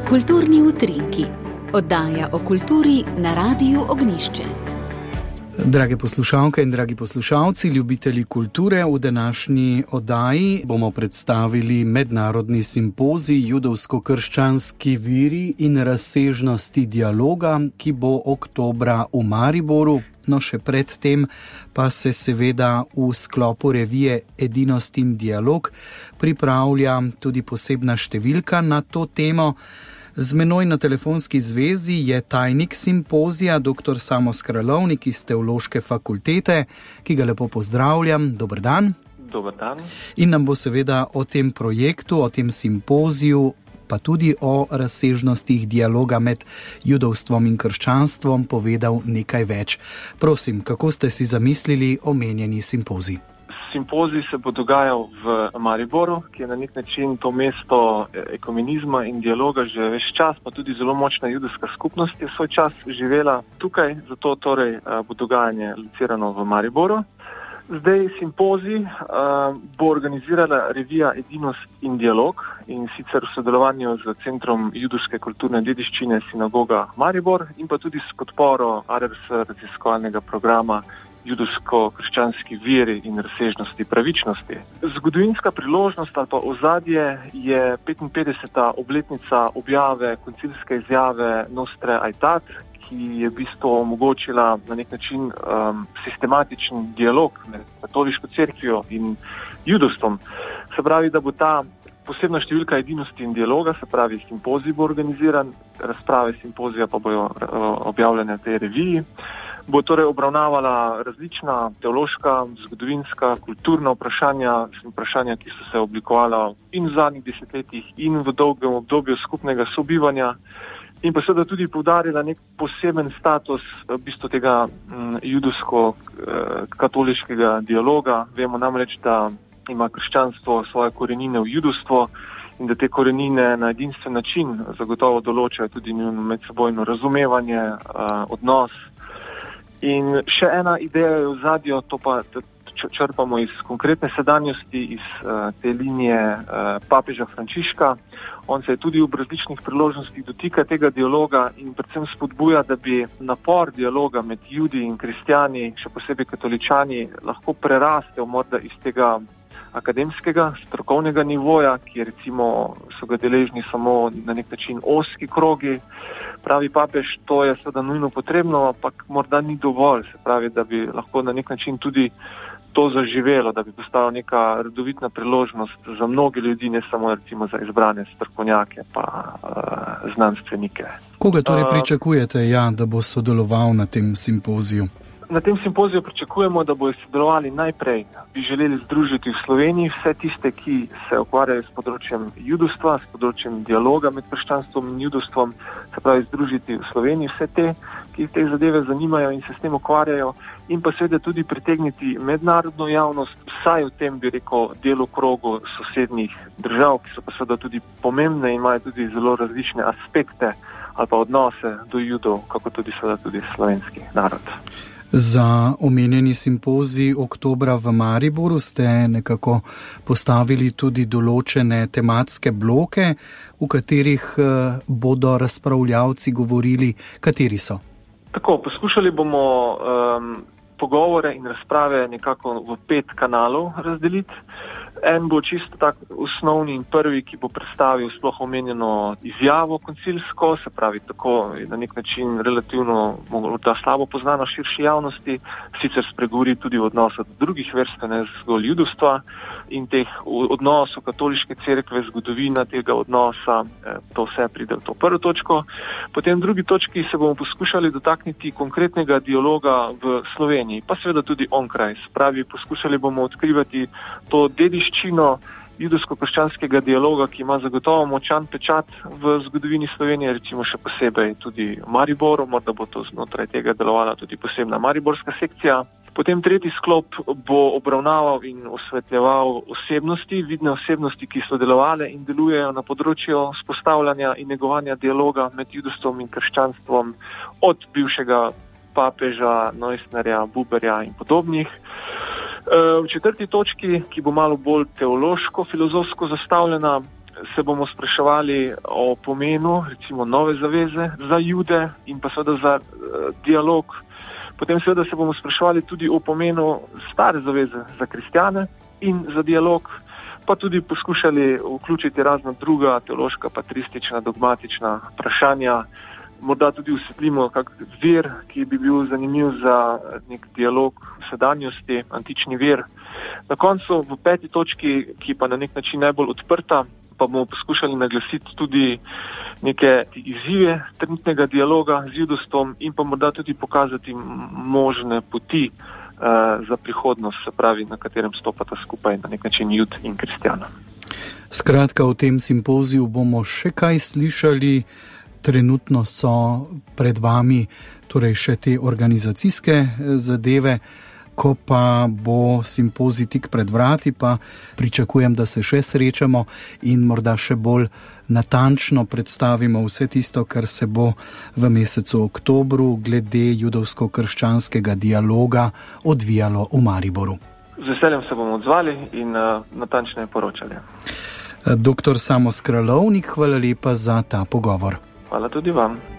Kulturni utrinki. Oddaja o kulturi na Radiu Ognjišče. Drage poslušalke in dragi poslušalci, ljubitelji kulture, v današnji oddaji bomo predstavili mednarodni simpozij Judovsko-krščanski viri in razsežnosti dialoga, ki bo oktobra v Mariboru. No, še pred tem pa se seveda v sklopu revije Edinost in dialog pripravlja tudi posebna številka na to temo. Z menoj na telefonski zvezi je tajnik simpozija, dr. Samo Skralovnik iz Teološke fakultete, ki ga lepo pozdravljam. Dober dan. Dober dan. In nam bo seveda o tem projektu, o tem simpoziju, pa tudi o razsežnostih dialoga med judovstvom in krščanstvom povedal nekaj več. Prosim, kako ste si zamislili omenjeni simpozij? Simpozij se bo dogajal v Mariboru, ki je na nek način to mesto ekumenizma in dialoga že ves čas, pa tudi zelo močna judovska skupnost je svoj čas živela tukaj, zato torej bo dogajanje locirano v Mariboru. Zdaj simpozij bo organizirala revija Edinost in dialog in sicer v sodelovanju z Centrom judovske kulturne dediščine Sinagoga Maribor in pa tudi s podporo ARRS raziskovalnega programa Judovsko-krščanski viri in razsežnosti pravičnosti. Zgodovinska priložnost ali pa ozadje je 55. obletnica objave koncilske izjave Nostre Aetat, ki je v bistvu omogočila na nek način sistematičen dialog med katoliško cerkvijo in judovstvom. Se pravi, da bo ta posebna številka edinosti in dialoga, se pravi simpozij bo organiziran, razprave simpozija pa bojo objavljene v tej reviji. Bo torej obravnavala različna teološka, zgodovinska, kulturna vprašanja, ki so se oblikovala in v zadnjih desetletjih in v dolgem obdobju skupnega sobivanja in pa seveda tudi poudarila nek poseben status v bistvu tega judovsko-katoliškega dialoga. Vemo namreč, da ima krščanstvo svoje korenine v judovstvo in da te korenine na edinstven način zagotovo določajo tudi medsebojno razumevanje, odnos. In še ena ideja je v zadju, to pa črpamo iz konkretne sedanjosti, iz te linije papeža Frančiška. On se je tudi v različnih priložnostih dotika tega dialoga in predvsem spodbuja, da bi napor dialoga med Judi in kristjani, še posebej katoličani, lahko prerastel morda iz tega akademskega, strokovnega nivoja, ki recimo so ga deležni samo na nek način ozki krogi. Pravi papež, to je seveda nujno potrebno, ampak morda ni dovolj. Se pravi, da bi lahko na nek način tudi to zaživelo, da bi postala neka redovitna priložnost za mnoge ljudi, ne samo recimo za izbrane strokovnjake pa znanstvenike. Koga torej pričakujete, da bo sodeloval na tem simpoziju? Na tem simpoziju pričakujemo, da bodo sodelovali najprej, bi želeli združiti v Sloveniji vse tiste, ki se ukvarjajo s področjem judovstva, s področjem dialoga med krščanstvom in judovstvom, se pravi združiti v Sloveniji vse te, ki te zadeve zanimajo in se s tem ukvarjajo, in pa seveda tudi pritegniti mednarodno javnost, vsaj v tem, bi rekel, delokrogu sosednjih držav, ki so pa seveda tudi pomembne in imajo tudi zelo različne aspekte ali pa odnose do judov, kako tudi seveda tudi slovenski narod. Za omenjeni simpozij oktobra v Mariboru ste nekako postavili tudi določene tematske bloke, v katerih bodo razpravljavci govorili. Kateri so? Tako, poskušali bomo pogovore in razprave nekako v 5 kanalov razdeliti. En bo čisto tak osnovni in prvi, ki bo predstavil sploh omenjeno izjavo koncilsko, se pravi tako na nek način relativno morda slabo poznano širši javnosti, sicer spregovori tudi v odnosu do drugih vrst, ne zgolj judovstva in teh odnosov katoliške cerkve, zgodovina tega odnosa, to vse pride v to prvo točko. Potem v drugi točki se bomo poskušali dotakniti konkretnega dialoga v Sloveniji, pa seveda tudi onkraj. Se pravi, poskušali bomo odkrivati to dediščino judovsko-krščanskega dialoga, ki ima zagotovo močan pečat v zgodovini Slovenije, recimo še posebej tudi v Mariboru, morda bo to znotraj tega delovala tudi posebna mariborska sekcija. Potem tretji sklop bo obravnaval in osvetljeval osebnosti, vidne osebnosti, ki so delovale in delujejo na področju vzpostavljanja in negovanja dialoga med judovstvom in krščanstvom, od bivšega papeža, Neusnerja, Buberja in podobnih. V četrti točki, ki bo malo bolj teološko, filozofsko zastavljena, se bomo spraševali o pomenu recimo nove zaveze za Jude in pa seveda za dialog. Potem seveda se bomo spraševali tudi o pomenu stare zaveze za kristjane in za dialog, pa tudi poskušali vključiti razna druga teološka, patristična, dogmatična vprašanja. Morda tudi osvetlimo kak vir, ki bi bil zanimiv za nek dialog v sedanjosti, antični vir. Na koncu v 5. točki, ki pa na nek način najbolj odprta, pa bomo poskušali naglasiti tudi neke izzive trenutnega dialoga z judovstvom in pa morda tudi pokazati možne poti za prihodnost, se pravi, na katerem stopata skupaj na nek način Jud in kristjana. Skratka, v tem simpoziju bomo še kaj slišali. Trenutno so pred vami torej še te organizacijske zadeve, ko pa bo simpozij tik pred vrati, pa pričakujem, da se še srečamo in morda še bolj natančno predstavimo vse tisto, kar se bo v mesecu oktobru glede judovsko-krščanskega dialoga odvijalo v Mariboru. Z veseljem se bomo odzvali in natančneje poročali. Dr. Samo Skralovnik, hvala lepa za ta pogovor. Hvala tudi vam.